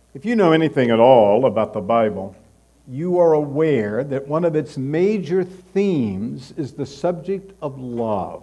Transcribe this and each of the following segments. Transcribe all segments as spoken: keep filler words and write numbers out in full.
If you know anything at all about the Bible, you are aware that one of its major themes is the subject of love.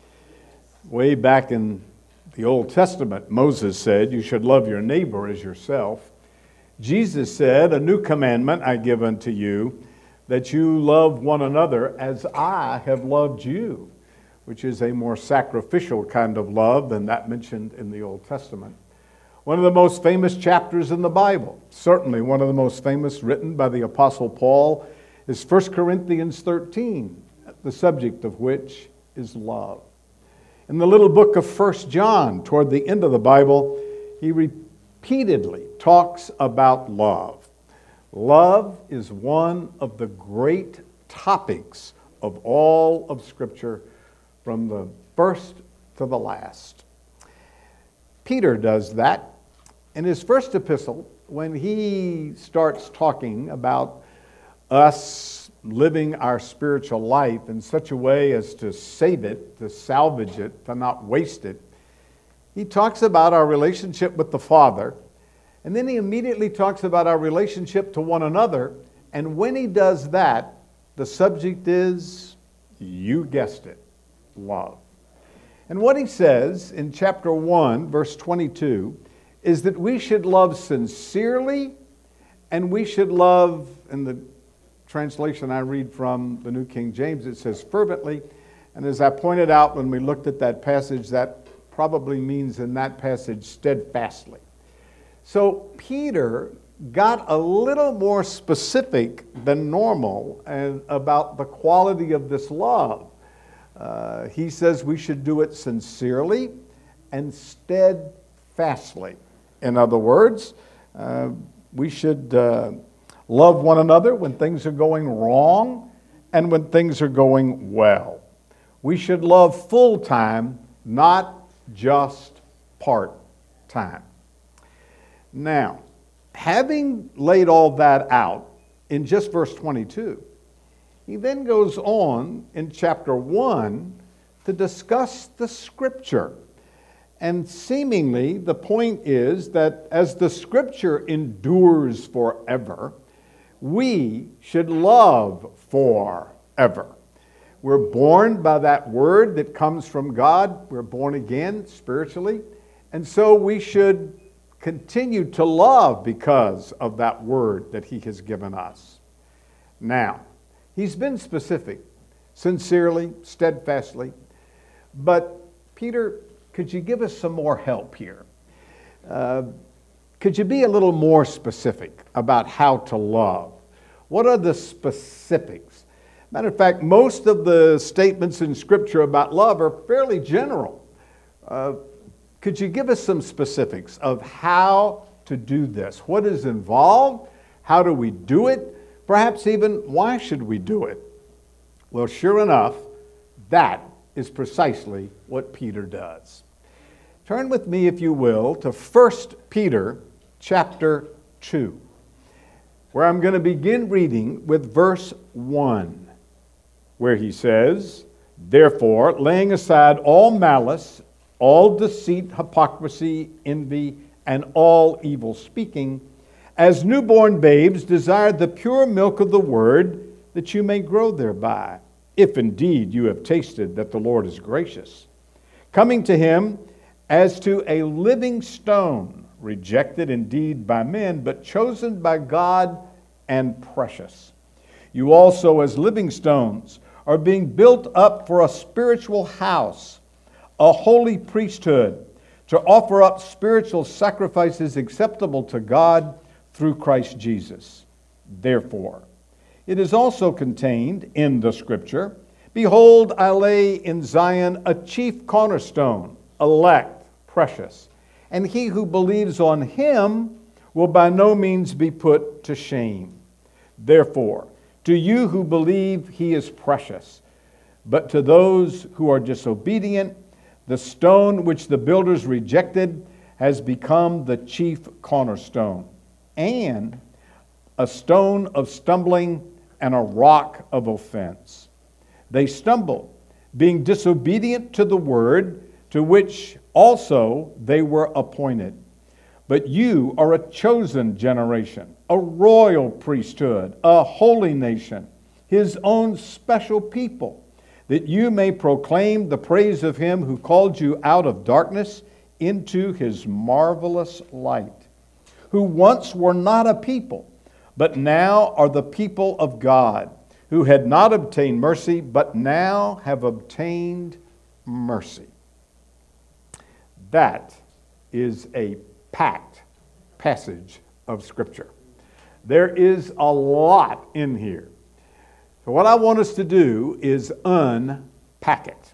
Way back in the Old Testament, Moses said, you should love your neighbor as yourself. Jesus said, a new commandment I give unto you, that you love one another as I have loved you, which is a more sacrificial kind of love than that mentioned in the Old Testament. One of the most famous chapters in the Bible, certainly one of the most famous written by the Apostle Paul, is First Corinthians thirteen, the subject of which is love. In the little book of First John, toward the end of the Bible, he repeatedly talks about love. Love is one of the great topics of all of Scripture, from the first to the last. Peter does that in his first epistle when he starts talking about us living our spiritual life in such a way as to save it, to salvage it, to not waste it. He talks about our relationship with the Father, and then he immediately talks about our relationship to one another, and when he does that, the subject is, you guessed it, love. And what he says in chapter one, verse twenty-two, is that we should love sincerely, and we should love, in the translation I read from the New King James, it says fervently. And as I pointed out when we looked at that passage, that probably means in that passage steadfastly. So Peter got a little more specific than normal and about the quality of this love. Uh, he says we should do it sincerely and steadfastly. In other words, uh, we should uh, love one another when things are going wrong and when things are going well. We should love full time, not just part time. Now, having laid all that out in just verse twenty-two, he then goes on in chapter one to discuss the Scripture. And seemingly the point is that as the Scripture endures forever, we should love forever. We're born by that word that comes from God. We're born again spiritually. And so we should continue to love because of that word that He has given us. Now, he's been specific, sincerely, steadfastly. But Peter, could you give us some more help here? Uh, could you be a little more specific about how to love? What are the specifics? Matter of fact, most of the statements in Scripture about love are fairly general. Uh, could you give us some specifics of how to do this? What is involved? How do we do it? Perhaps even, why should we do it? Well, sure enough, that is precisely what Peter does. Turn with me, if you will, to First Peter chapter two, where I'm going to begin reading with verse one, where he says, therefore, laying aside all malice, all deceit, hypocrisy, envy, and all evil speaking, as newborn babes desire the pure milk of the word, that you may grow thereby, if indeed you have tasted that the Lord is gracious. Coming to him as to a living stone, rejected indeed by men, but chosen by God and precious. You also, as living stones, are being built up for a spiritual house, a holy priesthood, to offer up spiritual sacrifices acceptable to God through Christ Jesus. Therefore, it is also contained in the Scripture, behold, I lay in Zion a chief cornerstone, elect, precious, and he who believes on him will by no means be put to shame. Therefore, to you who believe, he is precious. But to those who are disobedient, the stone which the builders rejected has become the chief cornerstone, and a stone of stumbling and a rock of offense. They stumble, being disobedient to the word to which also they were appointed. But you are a chosen generation, a royal priesthood, a holy nation, his own special people, that you may proclaim the praise of him who called you out of darkness into his marvelous light, who once were not a people, but now are the people of God, who had not obtained mercy, but now have obtained mercy. That is a packed passage of Scripture. There is a lot in here. So what I want us to do is unpack it.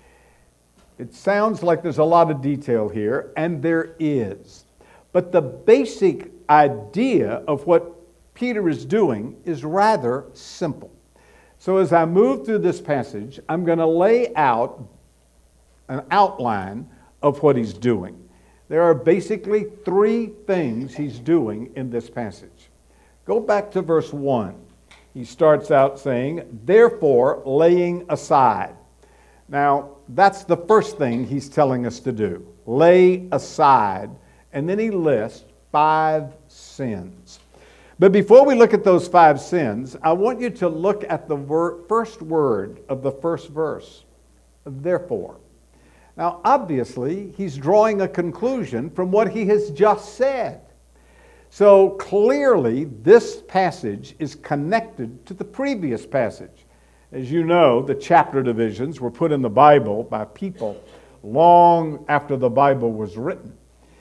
It sounds like there's a lot of detail here, and there is. But the basic idea of what Peter is doing is rather simple. So as I move through this passage, I'm going to lay out an outline of what he's doing. There are basically three things he's doing in this passage. Go back to verse one. He starts out saying, therefore, laying aside. Now, that's the first thing he's telling us to do. Lay aside. And then he lists five sins. But before we look at those five sins, I want you to look at the ver- first word of the first verse. Therefore. Now, obviously, he's drawing a conclusion from what he has just said. So clearly, this passage is connected to the previous passage. As you know, the chapter divisions were put in the Bible by people long after the Bible was written.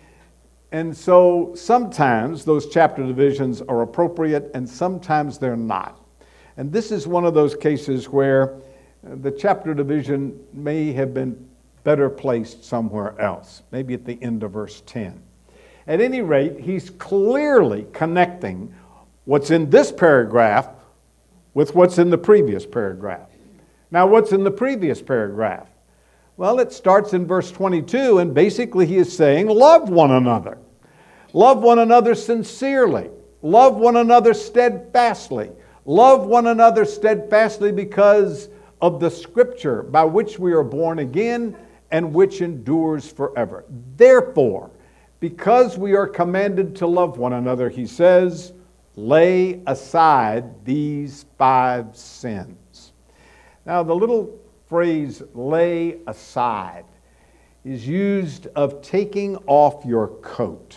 And so sometimes those chapter divisions are appropriate and sometimes they're not. And this is one of those cases where the chapter division may have been better placed somewhere else, maybe at the end of verse ten. At any rate, he's clearly connecting what's in this paragraph with what's in the previous paragraph. Now, what's in the previous paragraph? Well, it starts in verse twenty-two, and basically he is saying, love one another. Love one another sincerely. Love one another steadfastly. Love one another steadfastly because of the Scripture by which we are born again and which endures forever. Therefore, because we are commanded to love one another, he says, lay aside these five sins. Now, the little phrase, lay aside, is used of taking off your coat.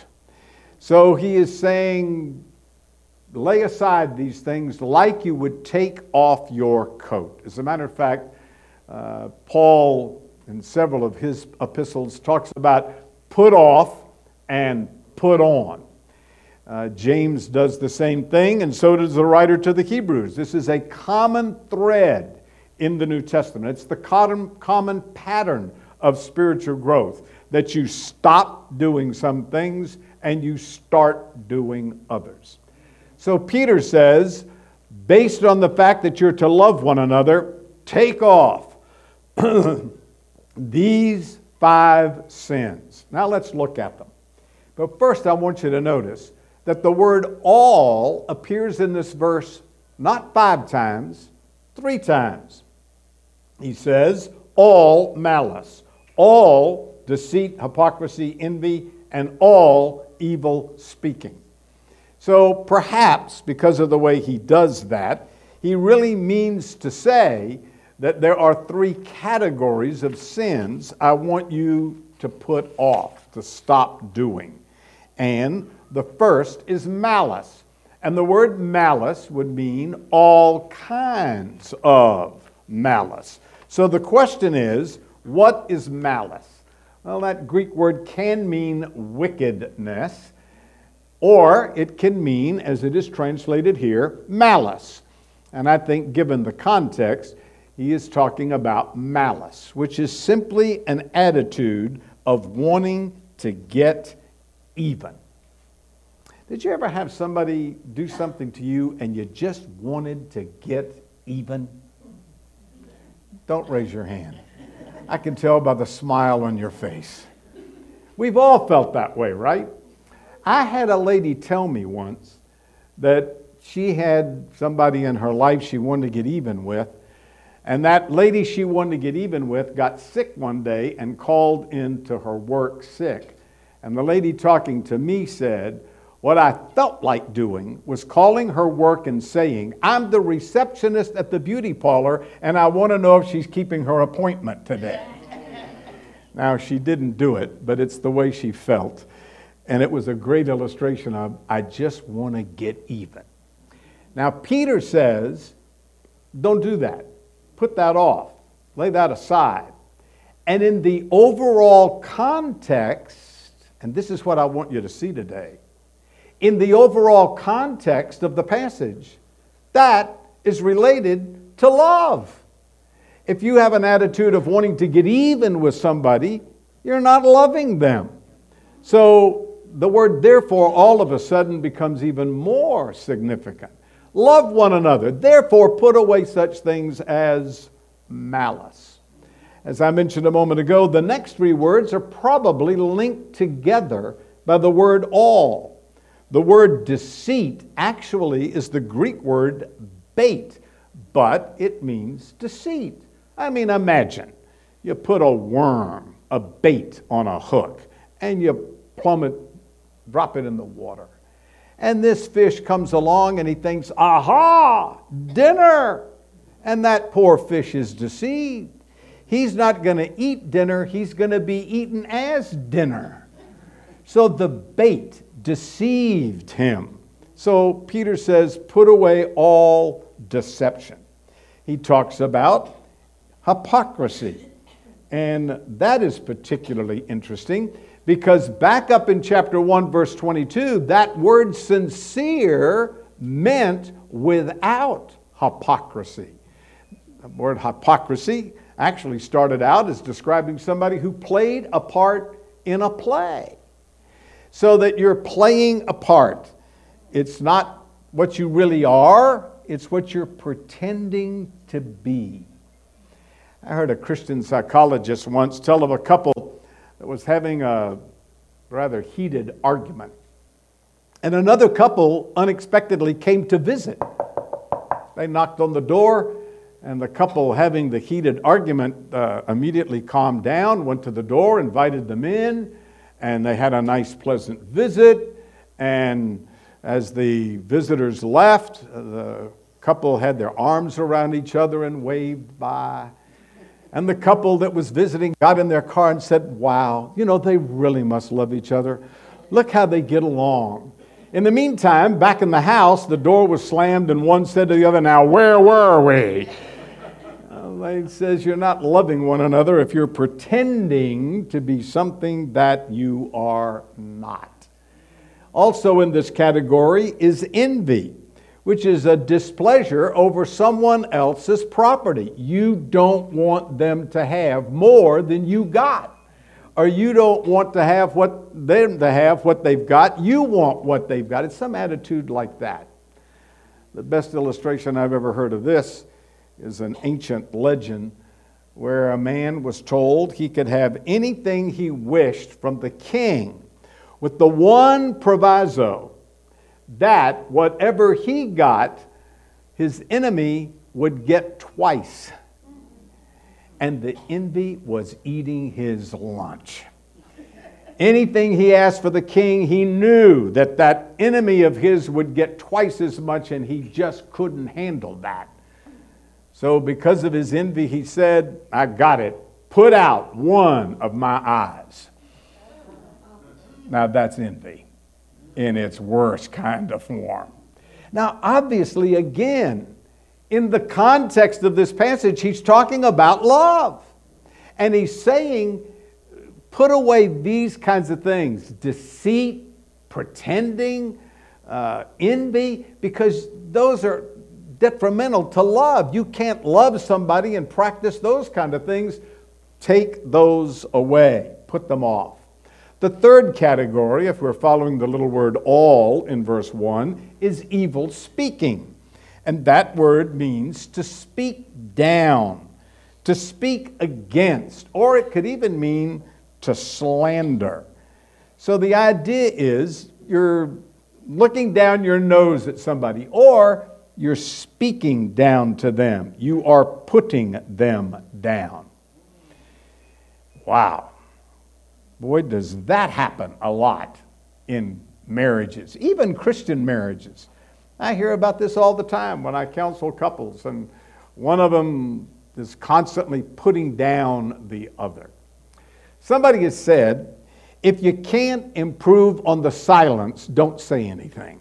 So he is saying, lay aside these things like you would take off your coat. As a matter of fact, uh, Paul, in several of his epistles, talks about put off and put on. Uh, James does the same thing, and so does the writer to the Hebrews. This is a common thread in the New Testament. It's the common, common pattern of spiritual growth, that you stop doing some things and you start doing others. So Peter says, based on the fact that you're to love one another, take off these five sins. Now let's look at them. But first I want you to notice that the word all appears in this verse not five times, three times. He says, all malice, all deceit, hypocrisy, envy, and all evil speaking. So perhaps because of the way he does that, he really means to say that there are three categories of sins I want you to put off, to stop doing. And the first is malice. And the word malice would mean all kinds of malice. So the question is, what is malice? Well, that Greek word can mean wickedness, or it can mean, as it is translated here, malice. And I think given the context, he is talking about malice, which is simply an attitude of wanting to get even. Did you ever have somebody do something to you and you just wanted to get even? Don't raise your hand. I can tell by the smile on your face. We've all felt that way, right? I had a lady tell me once that she had somebody in her life she wanted to get even with, and that lady she wanted to get even with got sick one day and called into her work sick. And the lady talking to me said, what I felt like doing was calling her work and saying, I'm the receptionist at the beauty parlor, and I want to know if she's keeping her appointment today. Now, she didn't do it, but it's the way she felt. And it was a great illustration of, I just want to get even. Now, Peter says, don't do that. Put that off. Lay that aside. And in the overall context, and this is what I want you to see today, in the overall context of the passage, that is related to love. If you have an attitude of wanting to get even with somebody, you're not loving them. So the word therefore all of a sudden becomes even more significant. Love one another. Therefore put away such things as malice. As I mentioned a moment ago, the next three words are probably linked together by the word all. The word deceit actually is the Greek word bait, but it means deceit. I mean, imagine you put a worm, a bait on a hook, and you plumb it, drop it in the water. And this fish comes along and he thinks, aha, dinner. And that poor fish is deceived. He's not going to eat dinner, he's going to be eaten as dinner. So the bait deceived him. So Peter says, put away all deception. He talks about hypocrisy. And that is particularly interesting because back up in chapter one, verse twenty-two, that word sincere meant without hypocrisy. The word hypocrisy actually started out as describing somebody who played a part in a play. So that you're playing a part. It's not what you really are, it's what you're pretending to be. I heard a Christian psychologist once tell of a couple that was having a rather heated argument. And another couple unexpectedly came to visit. They knocked on the door, and the couple having the heated argument uh, immediately calmed down, went to the door, invited them in, and they had a nice, pleasant visit. And as the visitors left, the couple had their arms around each other and waved bye. And the couple that was visiting got in their car and said, wow, you know, they really must love each other. Look how they get along. In the meantime, back in the house, the door was slammed and one said to the other, now where were we? It says you're not loving one another if you're pretending to be something that you are not. Also in this category is envy, which is a displeasure over someone else's property. You don't want them to have more than you got. Or you don't want to have what them to have what they've got. You want what they've got. It's some attitude like that. The best illustration I've ever heard of this is an ancient legend where a man was told he could have anything he wished from the king with the one proviso that whatever he got, his enemy would get twice. And the envy was eating his lunch. Anything he asked for the king, he knew that that enemy of his would get twice as much, and he just couldn't handle that. So because of his envy, he said, I got it. Put out one of my eyes. Now that's envy in its worst kind of form. Now obviously, again, in the context of this passage, he's talking about love. And he's saying, put away these kinds of things. Deceit, pretending, uh, envy, because those are detrimental to love. You can't love somebody and practice those kind of things. Take those away. Put them off. The third category, if we're following the little word all in verse one, is evil speaking. And that word means to speak down, to speak against, or it could even mean to slander. So the idea is you're looking down your nose at somebody, or you're speaking down to them. You are putting them down. Wow. Boy, does that happen a lot in marriages, even Christian marriages. I hear about this all the time when I counsel couples, and one of them is constantly putting down the other. Somebody has said, if you can't improve on the silence, don't say anything.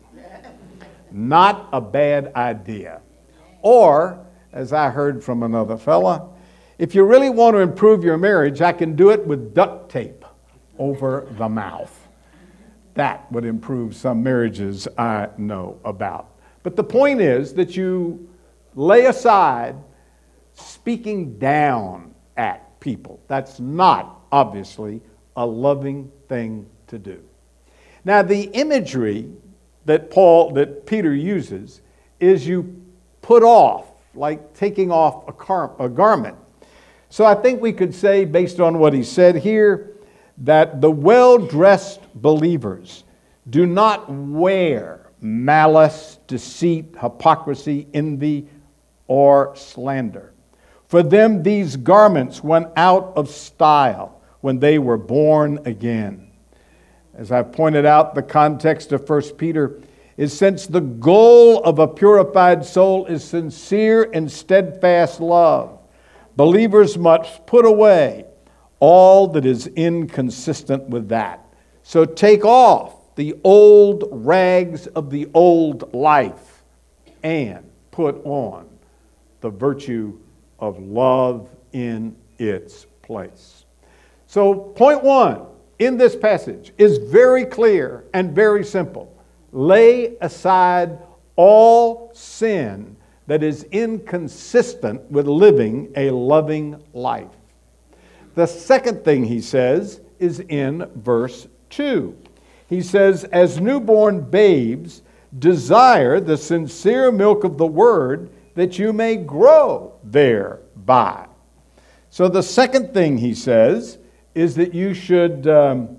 Not a bad idea. Or, as I heard from another fella, if you really want to improve your marriage, I can do it with duct tape over the mouth. That would improve some marriages I know about. But the point is that you lay aside speaking down at people. That's not, obviously, a loving thing to do. Now, the imagery that Paul, that Peter uses is you put off, like taking off a, car, a garment. So I think we could say, based on what he said here, that the well-dressed believers do not wear malice, deceit, hypocrisy, envy, or slander. For them, these garments went out of style when they were born again. As I pointed out, the context of First Peter is, since the goal of a purified soul is sincere and steadfast love, believers must put away all that is inconsistent with that. So take off the old rags of the old life and put on the virtue of love in its place. So point one in this passage is very clear and very simple. Lay aside all sin that is inconsistent with living a loving life. The second thing he says is in verse two. He says, as newborn babes, desire the sincere milk of the word, that you may grow thereby. So the second thing he says is that you should um,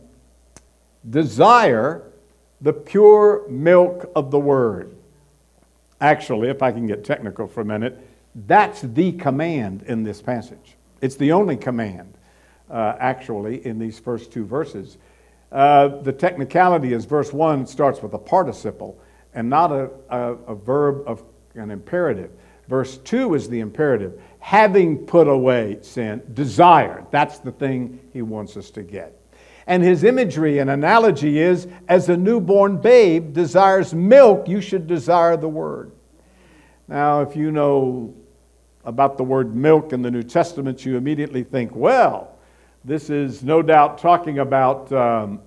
desire the pure milk of the word. Actually, if I can get technical for a minute, that's the command in this passage. It's the only command. Uh, actually, in these first two verses. Uh, the technicality is verse one starts with a participle and not a, a, a verb of an imperative. Verse two is the imperative. Having put away sin, desire. That's the thing he wants us to get. And his imagery and analogy is, as a newborn babe desires milk, you should desire the word. Now, if you know about the word milk in the New Testament, you immediately think, well, this is no doubt talking about um,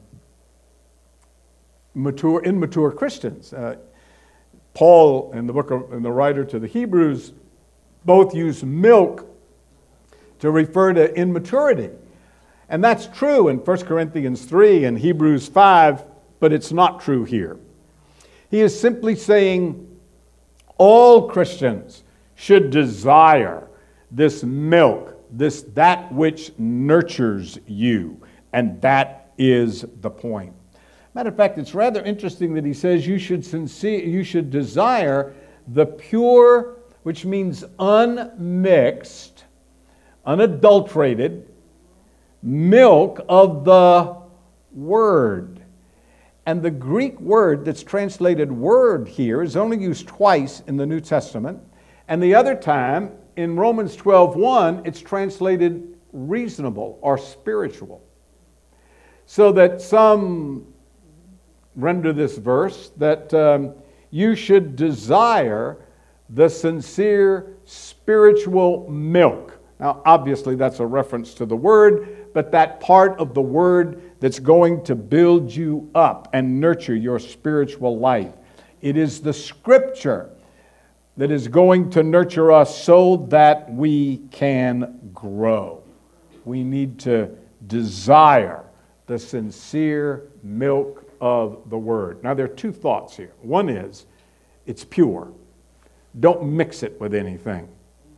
mature, immature Christians. Uh, Paul and the book of, and the writer to the Hebrews both use milk to refer to immaturity. And that's true in First Corinthians three and Hebrews five, but it's not true here. He is simply saying all Christians should desire this milk, this that which nurtures you, and that is the point. Matter of fact, it's rather interesting that he says you should sincere, you should desire the pure, which means unmixed, unadulterated milk of the word. And the Greek word that's translated word here is only used twice in the New Testament, and the other time in Romans twelve one, it's translated reasonable or spiritual. So that some render this verse that um, you should desire the sincere spiritual milk. Now, obviously, that's a reference to the word, but that part of the word that's going to build you up and nurture your spiritual life. It is the scripture that is going to nurture us so that we can grow. We need to desire the sincere milk of the word. Now, there are two thoughts here. One is, it's pure. Don't mix it with anything.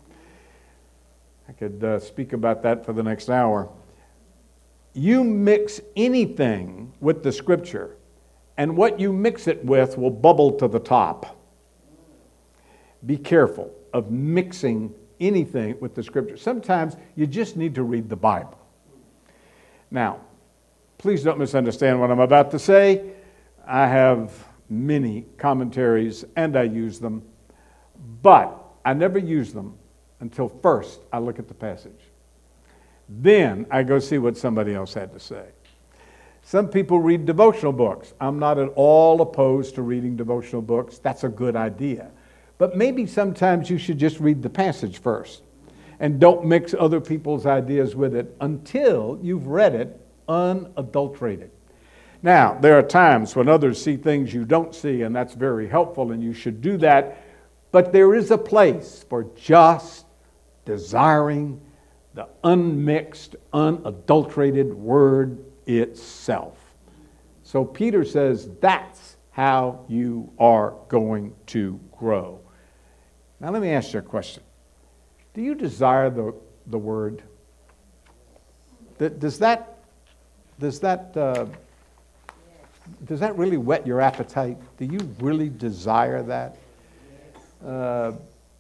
I could uh, speak about that for the next hour. You mix anything with the scripture, and what you mix it with will bubble to the top. Be careful of mixing anything with the scripture. Sometimes you just need to read the Bible. Now, Please don't misunderstand what I'm about to say. I have many commentaries and I use them, but I never use them until first I look at the passage. Then I go see what somebody else had to say. Some people read devotional books. I'm not at all opposed to reading devotional books. That's a good idea. But maybe sometimes you should just read the passage first and don't mix other people's ideas with it until you've read it unadulterated. Now, there are times when others see things you don't see, and that's very helpful, and you should do that. But there is a place for just desiring the unmixed, unadulterated word itself. So Peter says that's how you are going to grow. Now let me ask you a question. Do you desire the, the word? Does that, does that, uh, does that really whet your appetite? Do you really desire that? Uh,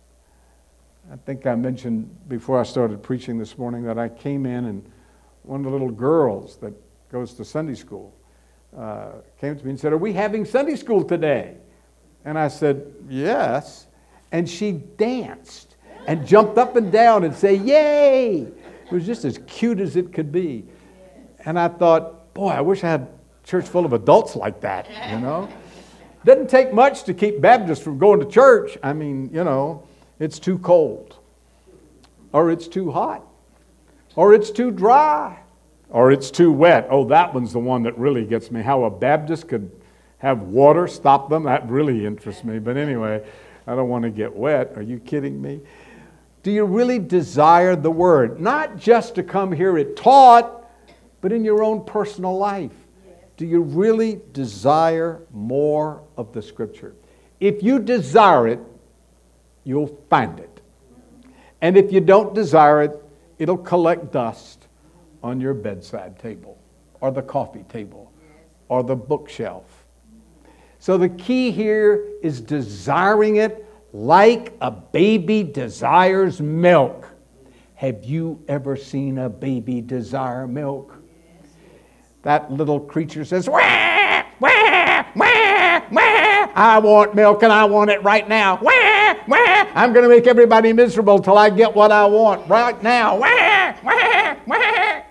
I think I mentioned before I started preaching this morning that I came in and one of the little girls that goes to Sunday school uh, came to me and said, "Are we having Sunday school today?" And I said, "Yes." And she danced and jumped up and down and said, "Yay!" It was just as cute as it could be. And I thought, boy, I wish I had a church full of adults like that, you know. Doesn't take much to keep Baptists from going to church. I mean, you know, it's too cold, or it's too hot, or it's too dry, or it's too wet. Oh, that one's the one that really gets me. How a Baptist could have water stop them, that really interests me. But anyway, I don't want to get wet. Are you kidding me? Do you really desire the Word? Not just to come here it taught, but in your own personal life. Do you really desire more of the Scripture? If you desire it, you'll find it. And if you don't desire it, it'll collect dust on your bedside table or the coffee table or the bookshelf. So the key here is desiring it like a baby desires milk. Have you ever seen a baby desire milk? That little creature says, "Wah, wah, wah, wah. I want milk and I want it right now. Wah, wah. I'm going to make everybody miserable till I get what I want right now. Wah, wah, wah."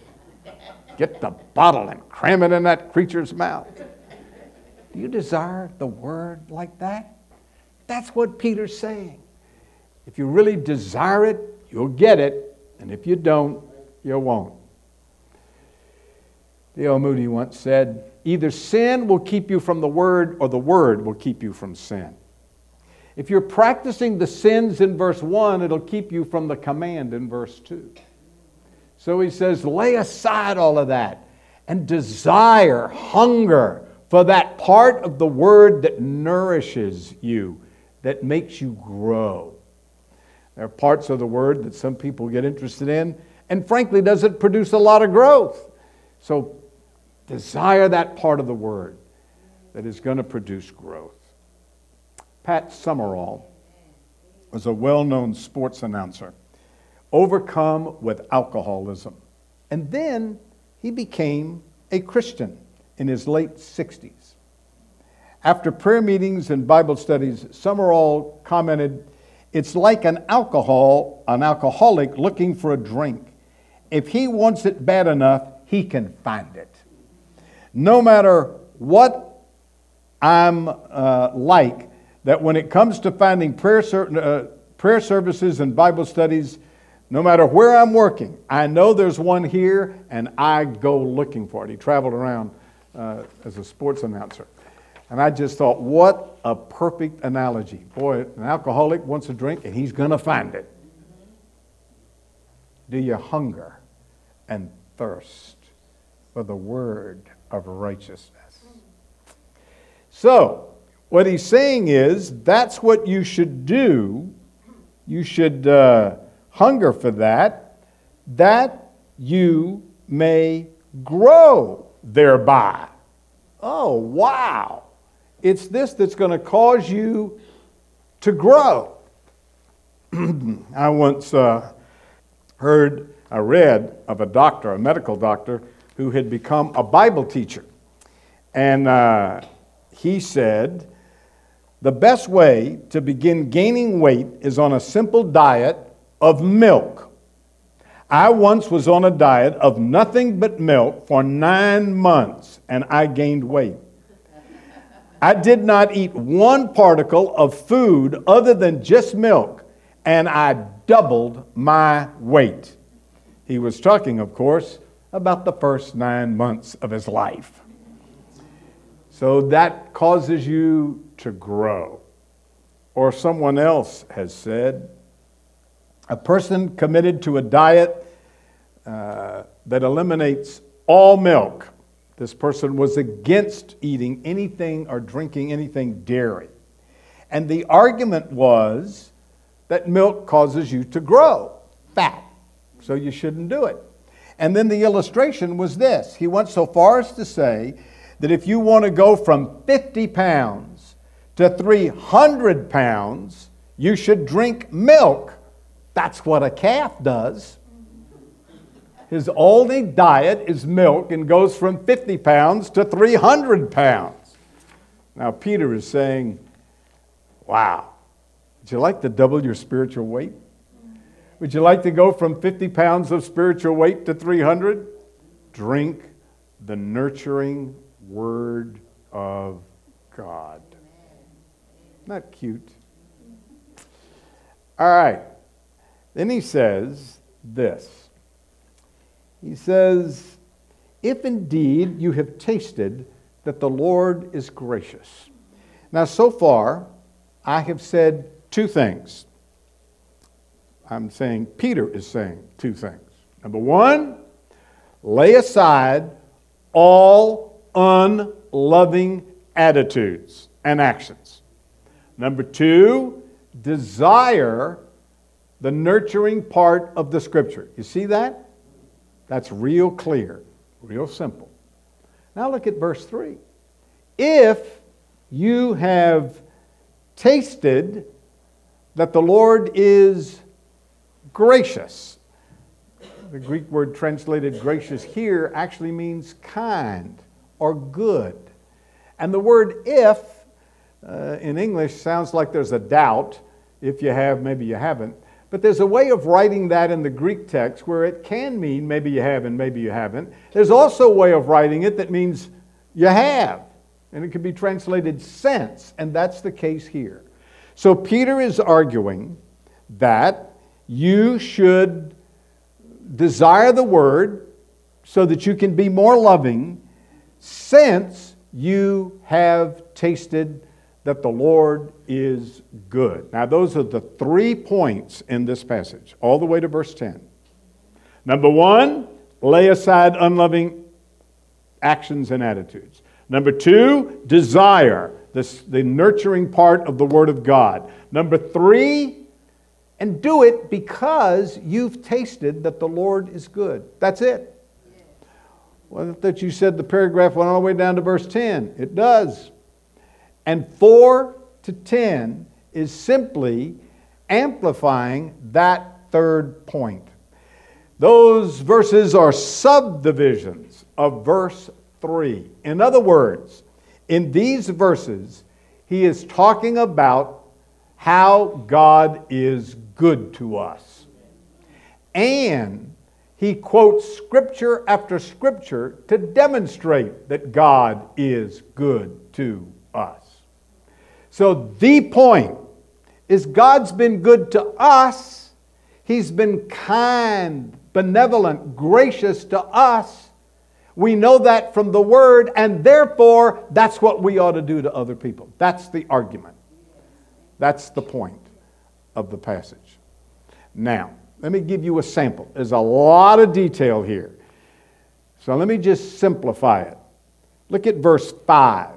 Get the bottle and cram it in that creature's mouth. Do you desire the Word like that? That's what Peter's saying. If you really desire it, you'll get it. And if you don't, you won't. D L Moody once said, "Either sin will keep you from the Word or the Word will keep you from sin." If you're practicing the sins in verse one, it'll keep you from the command in verse two. So he says, lay aside all of that and desire, hunger for that part of the Word that nourishes you, that makes you grow. There are parts of the Word that some people get interested in, and frankly doesn't produce a lot of growth. So desire that part of the Word that is going to produce growth. Pat Summerall was a well-known sports announcer, overcome with alcoholism. And then he became a Christian in his late sixties. After prayer meetings and Bible studies, Summerall commented, "It's like an alcohol, an alcoholic looking for a drink. If he wants it bad enough, he can find it. No matter what I'm uh, like, that when it comes to finding prayer, ser- uh, prayer services and Bible studies, no matter where I'm working, I know there's one here, and I go looking for it." He traveled around uh, as a sports announcer. And I just thought, what a perfect analogy. Boy, an alcoholic wants a drink, and he's going to find it. Do you hunger and thirst for the word of righteousness? So, what he's saying is, that's what you should do. You should uh, hunger for that, that you may grow thereby. Oh, wow. It's this that's going to cause you to grow. I once uh, heard, I read of a doctor, a medical doctor, who who had become a Bible teacher. And uh, he said, the best way to begin gaining weight is on a simple diet of milk. I once was on a diet of nothing but milk for nine months, and I gained weight. I did not eat one particle of food other than just milk, and I doubled my weight. He was talking, of course, about the first nine months of his life. So that causes you to grow. Or someone else has said, a person committed to a diet uh, that eliminates all milk. This person was against eating anything or drinking anything dairy. And the argument was that milk causes you to grow fat, so you shouldn't do it. And then the illustration was this. He went so far as to say that if you want to go from fifty pounds to three hundred pounds, you should drink milk. That's what a calf does. His only diet is milk and goes from fifty pounds to three hundred pounds. Now, Peter is saying, wow, would you like to double your spiritual weight? Would you like to go from fifty pounds of spiritual weight to three hundred? Drink the nurturing Word of God. Not cute. All right. Then he says this. He says, if indeed you have tasted that the Lord is gracious. Now, so far, I have said two things. I'm saying, Peter is saying two things. Number one, lay aside all unloving attitudes and actions. Number two, desire the nurturing part of the Scripture. You see that? That's real clear, real simple. Now look at verse three. If you have tasted that the Lord is gracious. The Greek word translated gracious here actually means kind or good. And the word if uh, in English sounds like there's a doubt. If you have, maybe you haven't. But there's a way of writing that in the Greek text where it can mean maybe you have and maybe you haven't. There's also a way of writing it that means you have. And it can be translated since. And that's the case here. So Peter is arguing that you should desire the Word so that you can be more loving since you have tasted that the Lord is good. Now, those are the three points in this passage, all the way to verse ten. Number one, lay aside unloving actions and attitudes. Number two, desire this, the nurturing part of the Word of God. Number three, and do it because you've tasted that the Lord is good. That's it. Well, that you said the paragraph went all the way down to verse ten. It does. And four to ten is simply amplifying that third point. Those verses are subdivisions of verse three. In other words, in these verses, he is talking about how God is good to us. And he quotes scripture after scripture to demonstrate that God is good to us. So the point is God's been good to us. He's been kind, benevolent, gracious to us. We know that from the Word, and therefore that's what we ought to do to other people. That's the argument. That's the point of the passage. Now, let me give you a sample. There's a lot of detail here. So let me just simplify it. Look at verse five.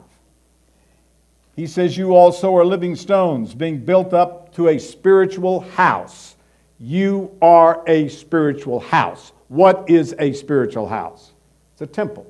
He says, you also are living stones, being built up to a spiritual house. You are a spiritual house. What is a spiritual house? It's a temple.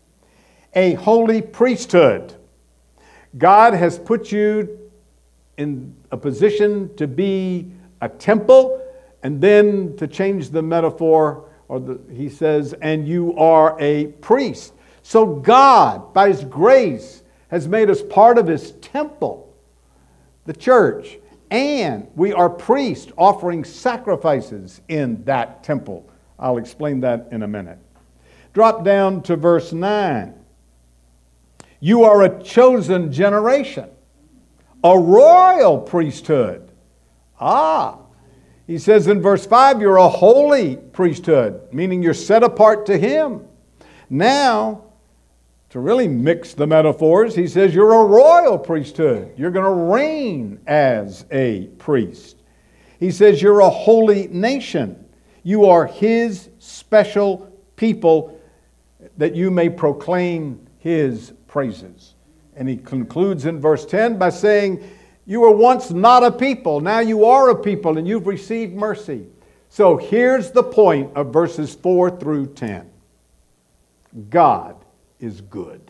A holy priesthood. God has put you in a position to be a temple, and then to change the metaphor, or the, he says, and you are a priest. So God, by His grace, has made us part of His temple, the church. And we are priests offering sacrifices in that temple. I'll explain that in a minute. Drop down to verse nine. You are a chosen generation, a royal priesthood. Ah, he says in verse five, you're a holy priesthood, meaning you're set apart to Him. Now, to really mix the metaphors, he says you're a royal priesthood. You're going to reign as a priest. He says you're a holy nation. You are His special people that you may proclaim His praises. And he concludes in verse ten by saying, you were once not a people, now you are a people, and you've received mercy. So here's the point of verses four through ten. God is good.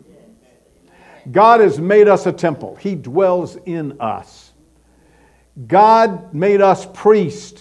God has made us a temple. He dwells in us. God made us priests.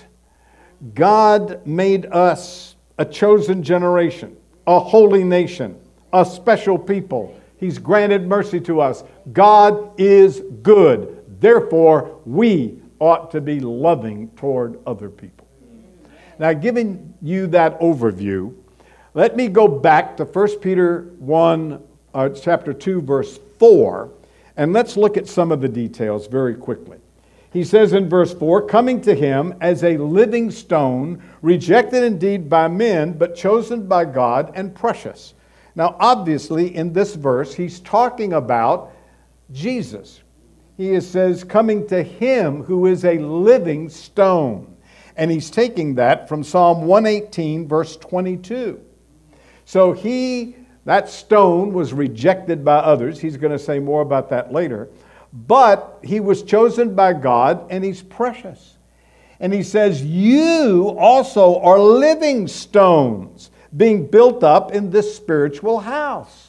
God made us a chosen generation, a holy nation, a special people. He's granted mercy to us. God is good. Therefore, we ought to be loving toward other people. Now, giving you that overview, let me go back to First Peter one, uh, chapter two, verse four, and let's look at some of the details very quickly. He says in verse four, coming to Him as a living stone, rejected indeed by men, but chosen by God and precious. Now, obviously, in this verse, he's talking about Jesus. He says, coming to Him who is a living stone. And he's taking that from Psalm one eighteen, verse twenty-two. So he, that stone was rejected by others. He's going to say more about that later. But he was chosen by God, and he's precious. And he says, you also are living stones, being built up in this spiritual house.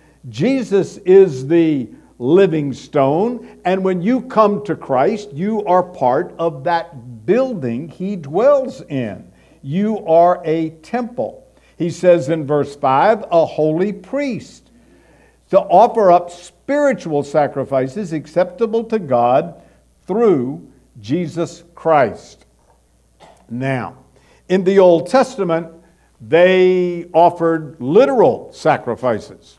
Jesus is the living stone, and when you come to Christ, you are part of that building He dwells in. You are a temple. He says in verse five, a holy priest, to offer up spiritual sacrifices acceptable to God through Jesus Christ. Now, in the Old Testament, they offered literal sacrifices,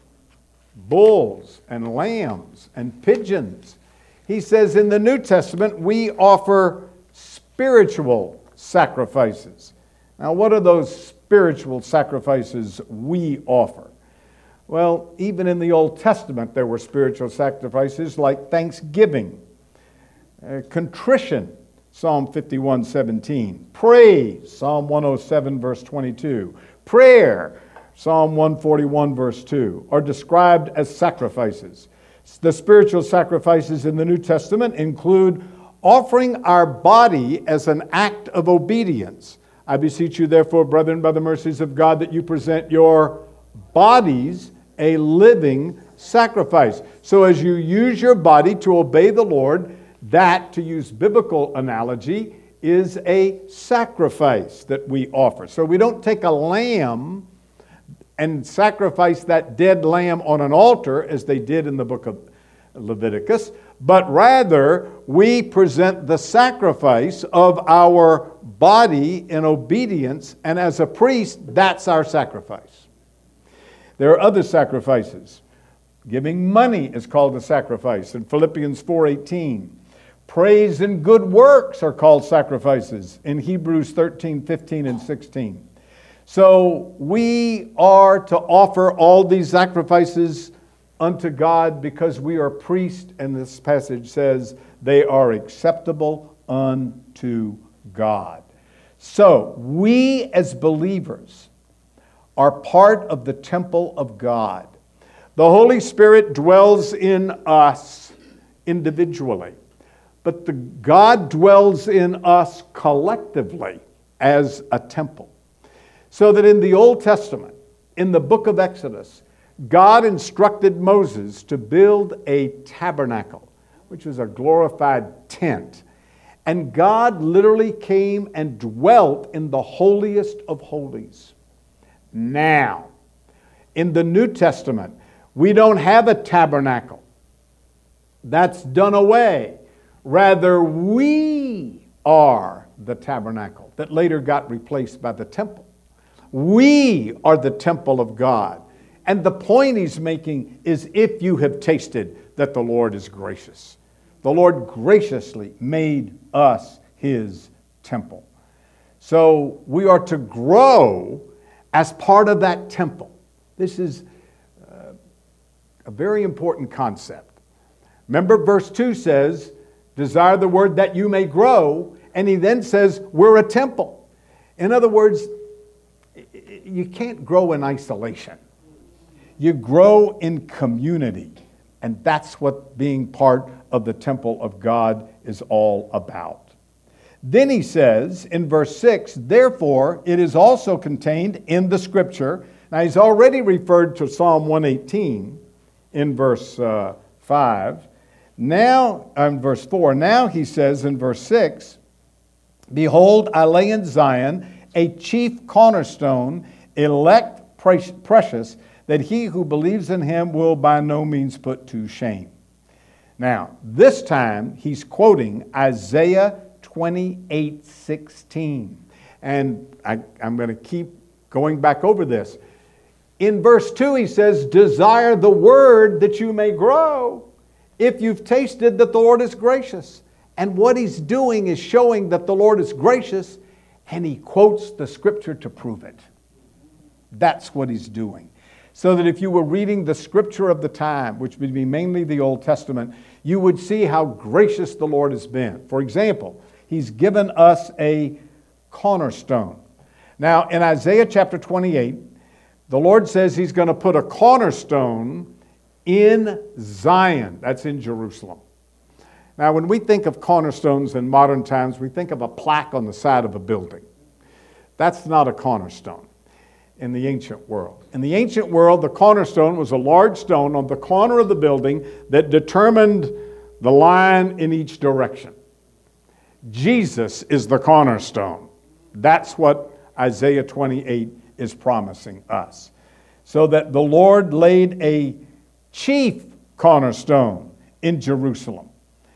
bulls and lambs and pigeons. He says in the New Testament, we offer spiritual sacrifices. Now, what are those spiritual sacrifices we offer? Well, even in the Old Testament, there were spiritual sacrifices like thanksgiving, uh, contrition, Psalm fifty-one seventeen, praise, Psalm one oh seven, verse twenty-two, prayer, Psalm one forty-one, verse two, are described as sacrifices. The spiritual sacrifices in the New Testament include offering our body as an act of obedience. I beseech you, therefore, brethren, by the mercies of God, that you present your bodies a living sacrifice. So as you use your body to obey the Lord, that, to use biblical analogy, is a sacrifice that we offer. So we don't take a lamb and sacrifice that dead lamb on an altar as they did in the book of Leviticus, but rather we present the sacrifice of our body in obedience, and as a priest, that's our sacrifice. There are other sacrifices. Giving money is called a sacrifice in Philippians four eighteen. Praise and good works are called sacrifices in Hebrews thirteen fifteen and sixteen. So we are to offer all these sacrifices unto God because we are priests, and this passage says they are acceptable unto God. So we as believers are part of the temple of God. The Holy Spirit dwells in us individually, but the God dwells in us collectively as a temple. So that in the Old Testament, in the book of Exodus, God instructed Moses to build a tabernacle, which was a glorified tent. And God literally came and dwelt in the holiest of holies. Now, in the New Testament, we don't have a tabernacle. That's done away. Rather, we are the tabernacle that later got replaced by the temple. We are the temple of God. And the point he's making is, if you have tasted that the Lord is gracious. The Lord graciously made us his temple. So we are to grow as part of that temple. This is uh, a very important concept. Remember, verse two says, desire the word that you may grow. And he then says, we're a temple. In other words, you can't grow in isolation. You grow in community. And that's what being part of the temple of God is all about. Then he says in verse six, therefore it is also contained in the scripture. Now he's already referred to Psalm one eighteen in verse uh, five. Now, in verse four, now he says in verse six, behold, I lay in Zion a chief cornerstone, elect, precious, that he who believes in him will by no means put to shame. Now, this time he's quoting Isaiah twenty-eight sixteen. And I, I'm going to keep going back over this. In verse two he says, desire the word that you may grow, if you've tasted that the Lord is gracious. And what he's doing is showing that the Lord is gracious, and he quotes the scripture to prove it. That's what he's doing. So that if you were reading the scripture of the time, which would be mainly the Old Testament, you would see how gracious the Lord has been. For example, he's given us a cornerstone. Now, in Isaiah chapter twenty-eight, the Lord says he's going to put a cornerstone in Zion. That's in Jerusalem. Now, when we think of cornerstones in modern times, we think of a plaque on the side of a building. That's not a cornerstone in the ancient world. In the ancient world, the cornerstone was a large stone on the corner of the building that determined the line in each direction. Jesus is the cornerstone. That's what Isaiah twenty-eight is promising us. So that the Lord laid a chief cornerstone in Jerusalem.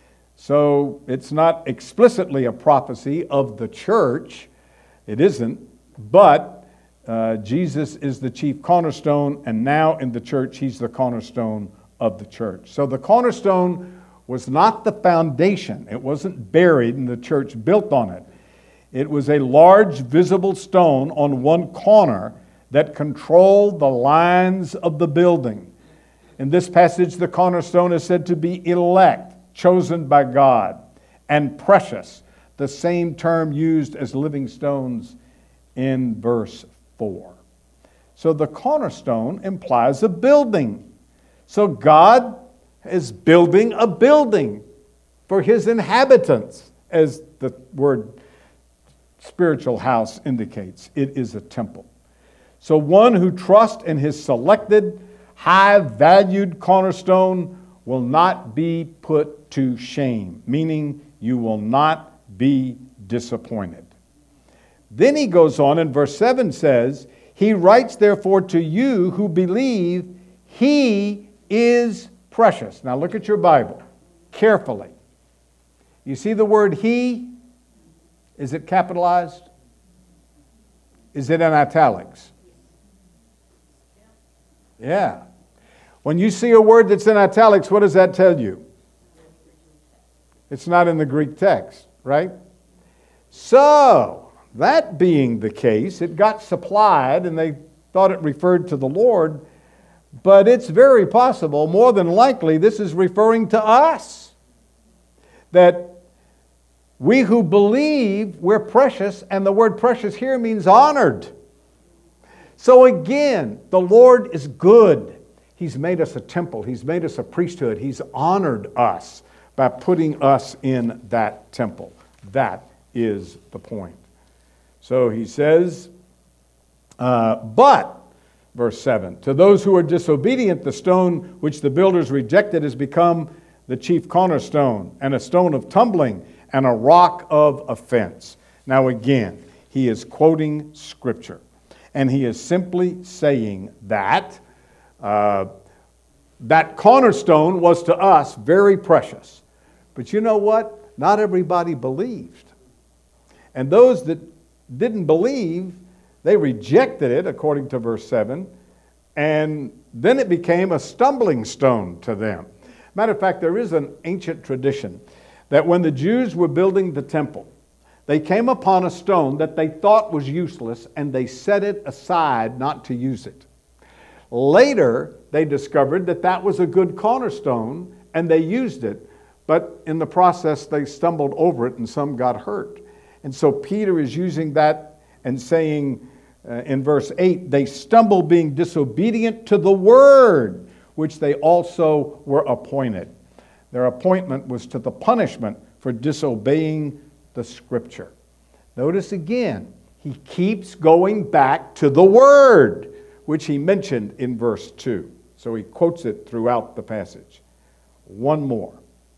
So it's not explicitly a prophecy of the church. It isn't. But uh, Jesus is the chief cornerstone, and now in the church, he's the cornerstone of the church. So the cornerstone was not the foundation. It wasn't buried and the church built on it. It was a large visible stone on one corner that controlled the lines of the building. In this passage, the cornerstone is said to be elect, chosen by God, and precious, the same term used as living stones in verse four. So the cornerstone implies a building. So God is building a building for his inhabitants, as the word spiritual house indicates. It is a temple. So one who trusts in his selected, high-valued cornerstone will not be put to shame, meaning you will not be disappointed. Then he goes on in verse seven says, he writes therefore to you who believe he is precious. Now look at your Bible carefully. You see the word he? Is it capitalized? Is it in italics? Yeah. When you see a word that's in italics, what does that tell you? It's not in the Greek text, right? So, that being the case, it got supplied and they thought it referred to the Lord, but it's very possible, more than likely, this is referring to us. That we who believe we're precious, and the word precious here means honored. So again, the Lord is good. He's made us a temple. He's made us a priesthood. He's honored us by putting us in that temple. That is the point. So he says, uh, but, verse seven, to those who are disobedient, the stone which the builders rejected has become the chief cornerstone, and a stone of tumbling, and a rock of offense. Now again, he is quoting Scripture, and he is simply saying that uh, that cornerstone was to us very precious. But you know what? Not everybody believed. And those that didn't believe, they rejected it, according to verse seven, and then it became a stumbling stone to them. Matter of fact, there is an ancient tradition that when the Jews were building the temple, they came upon a stone that they thought was useless, and they set it aside not to use it. Later, they discovered that that was a good cornerstone, and they used it. But in the process, they stumbled over it, and some got hurt. And so Peter is using that and saying uh, in verse eight, they stumble being disobedient to the word, which they also were appointed. Their appointment was to the punishment for disobeying the Scripture. Notice again, he keeps going back to the word, which he mentioned in verse two. So he quotes it throughout the passage. One more.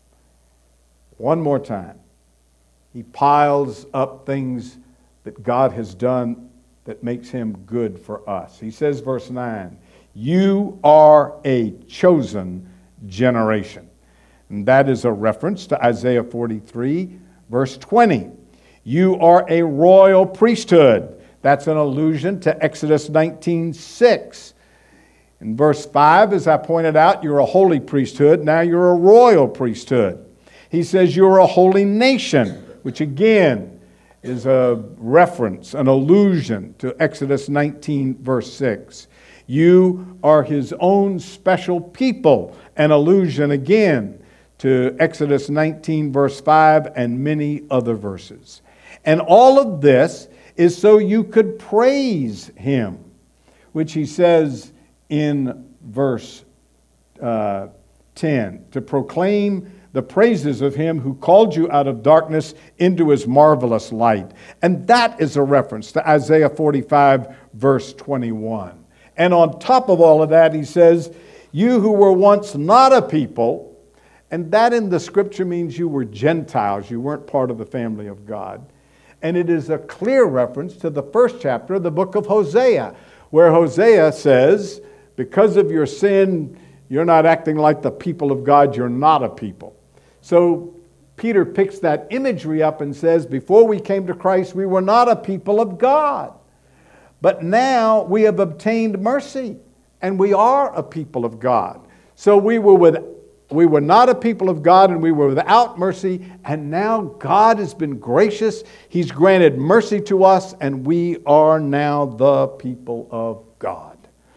One more time. He piles up things that God has done that makes him good for us. He says, verse nine, you are a chosen generation. And that is a reference to Isaiah forty-three, verse twenty. You are a royal priesthood. That's an allusion to Exodus nineteen six. In verse five, as I pointed out, you're a holy priesthood. Now you're a royal priesthood. He says you're a holy nation, which again is a reference, an allusion to Exodus nineteen, verse six. You are his own special people, an allusion again to Exodus nineteen, verse five, and many other verses. And all of this is so you could praise him, which he says in verse uh, ten, to proclaim the praises of him who called you out of darkness into his marvelous light. And that is a reference to Isaiah forty-five, verse twenty-one. And on top of all of that, he says, you who were once not a people, and that in the Scripture means you were Gentiles, you weren't part of the family of God. And it is a clear reference to the first chapter of the book of Hosea, where Hosea says, because of your sin, you're not acting like the people of God, you're not a people. So Peter picks that imagery up and says, before we came to Christ, we were not a people of God. But now we have obtained mercy, and we are a people of God. So we were with, we were not a people of God, and we were without mercy, and now God has been gracious. He's granted mercy to us, and we are now the people of God.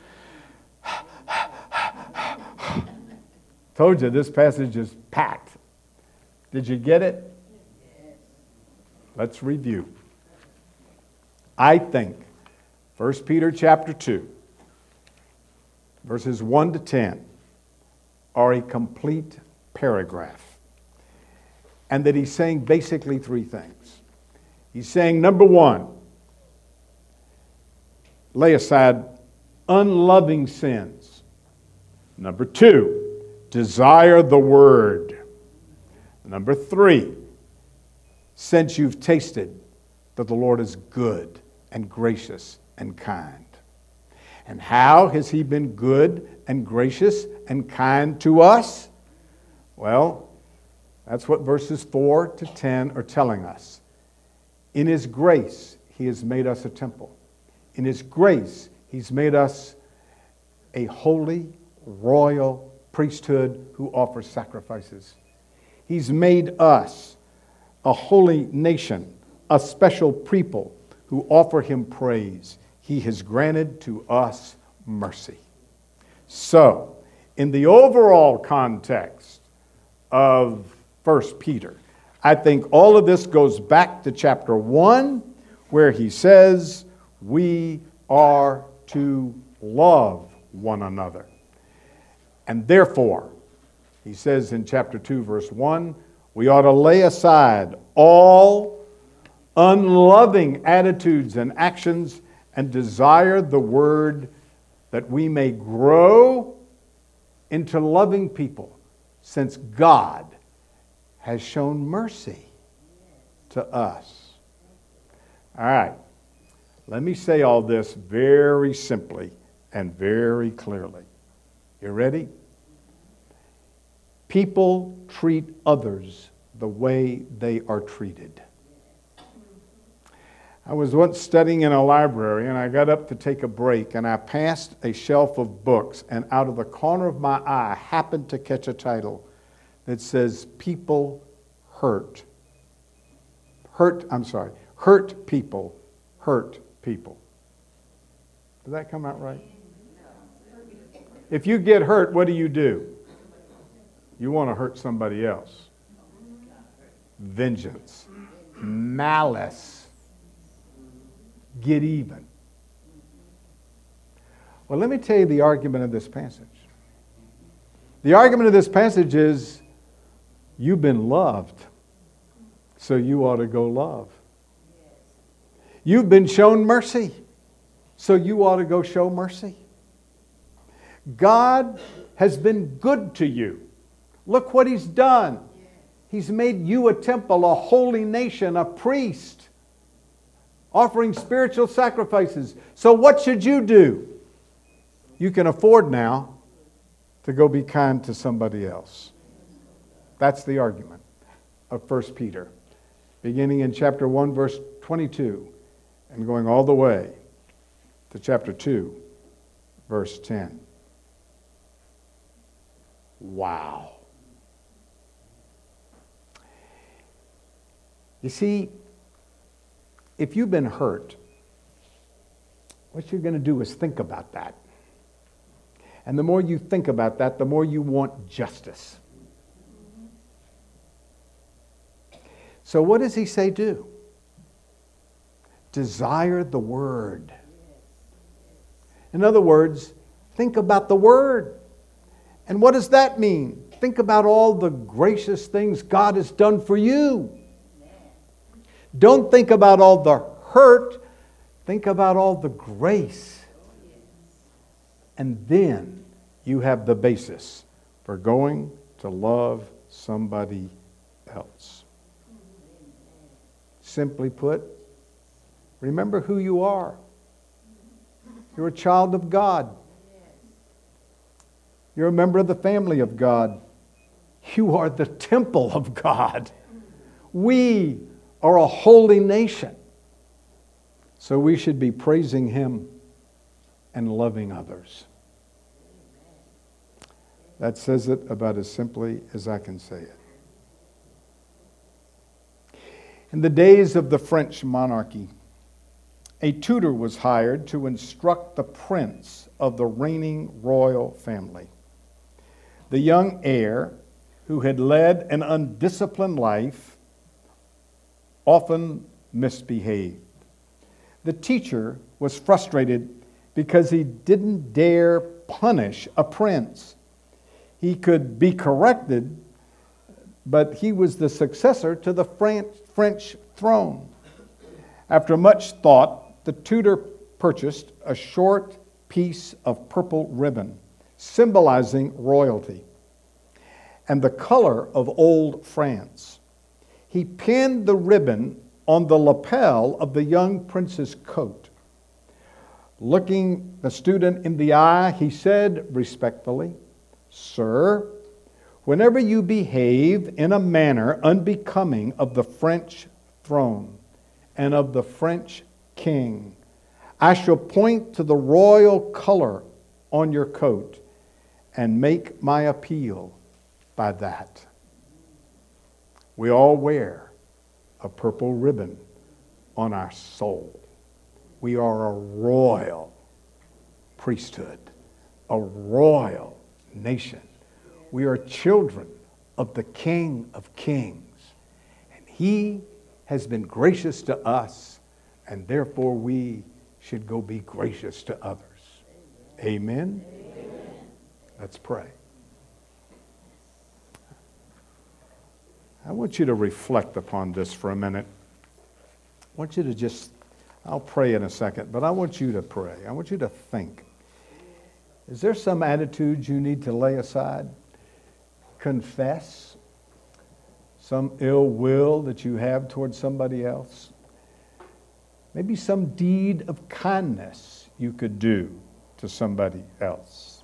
Told you this passage is packed. Did you get it? Let's review. I think First Peter chapter two, verses one to ten, are a complete paragraph. And that he's saying basically three things. He's saying, number one, lay aside unloving sins. Number two, desire the word. Number three, since you've tasted that the Lord is good and gracious and kind. And how has he been good and gracious and kind to us? Well, that's what verses four to ten are telling us. In his grace, he has made us a temple. In his grace, he's made us a holy, royal priesthood who offers sacrifices. He's made us a holy nation, a special people who offer him praise. He has granted to us mercy. So, in the overall context of First Peter, I think all of this goes back to chapter one, where he says we are to love one another. And therefore, he says in chapter two, verse one, we ought to lay aside all unloving attitudes and actions and desire the word that we may grow into loving people, since God has shown mercy. to us. All right. Let me say all this very simply and very clearly. You ready? People treat others the way they are treated. I was once studying in a library, and I got up to take a break, and I passed a shelf of books, and out of the corner of my eye I happened to catch a title that says, People Hurt. Hurt, I'm sorry, Hurt People, Hurt People. Did that come out right? If you get hurt, what do you do? You want to hurt somebody else. Vengeance, malice. Get even. Well, let me tell you the argument of this passage. The argument of this passage is, you've been loved, so you ought to go love. You've been shown mercy, so you ought to go show mercy. God has been good to you. Look what He's done. He's made you a temple, a holy nation, a priest, offering spiritual sacrifices. So what should you do? You can afford now to go be kind to somebody else. That's the argument of First Peter, beginning in chapter one, verse twenty-two, and going all the way to chapter two, verse ten. Wow. You see, if you've been hurt, what you're going to do is think about that. And the more you think about that, the more you want justice. So what does he say do? Desire the word. In other words, think about the word. And what does that mean? Think about all the gracious things God has done for you. Don't think about all the hurt. Think about all the grace. And then you have the basis for going to love somebody else. Simply put, remember who you are. You're a child of God. You're a member of the family of God. You are the temple of God. We are a holy nation. So we should be praising Him and loving others. That says it about as simply as I can say it. In the days of the French monarchy, a tutor was hired to instruct the prince of the reigning royal family. The young heir, who had led an undisciplined life, often misbehaved. The teacher was frustrated because he didn't dare punish a prince. He could be corrected, but he was the successor to the French throne. After much thought, the tutor purchased a short piece of purple ribbon symbolizing royalty and the color of old France. He pinned the ribbon on the lapel of the young prince's coat. Looking the student in the eye, he said respectfully, "Sir, whenever you behave in a manner unbecoming of the French throne and of the French king, I shall point to the royal color on your coat and make my appeal by that." We all wear a purple ribbon on our soul. We are a royal priesthood, a royal nation. We are children of the King of Kings. And He has been gracious to us, and therefore we should go be gracious to others. Amen? Amen. Let's pray. I want you to reflect upon this for a minute. I want you to just, I'll pray in a second, but I want you to pray. I want you to think. Is there some attitudes you need to lay aside? Confess? some ill will that you have towards somebody else. Maybe some deed of kindness you could do to somebody else.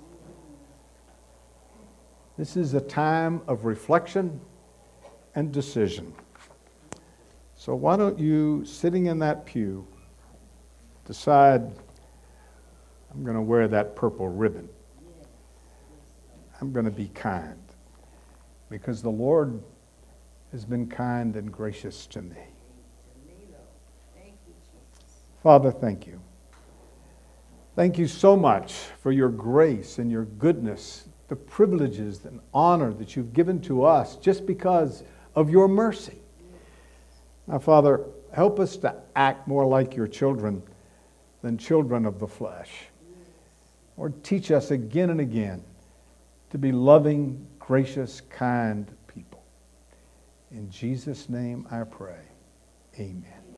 This is a time of reflection and decision. So why don't you, sitting in that pew, decide, I'm going to wear that purple ribbon. I'm going to be kind, because the Lord has been kind and gracious to me. Father, thank you. Thank you so much for your grace and your goodness, the privileges and honor that you've given to us just because of your mercy. Now, Father, help us to act more like your children than children of the flesh. Lord, teach us again and again to be loving, gracious, kind people. In Jesus' name I pray. Amen.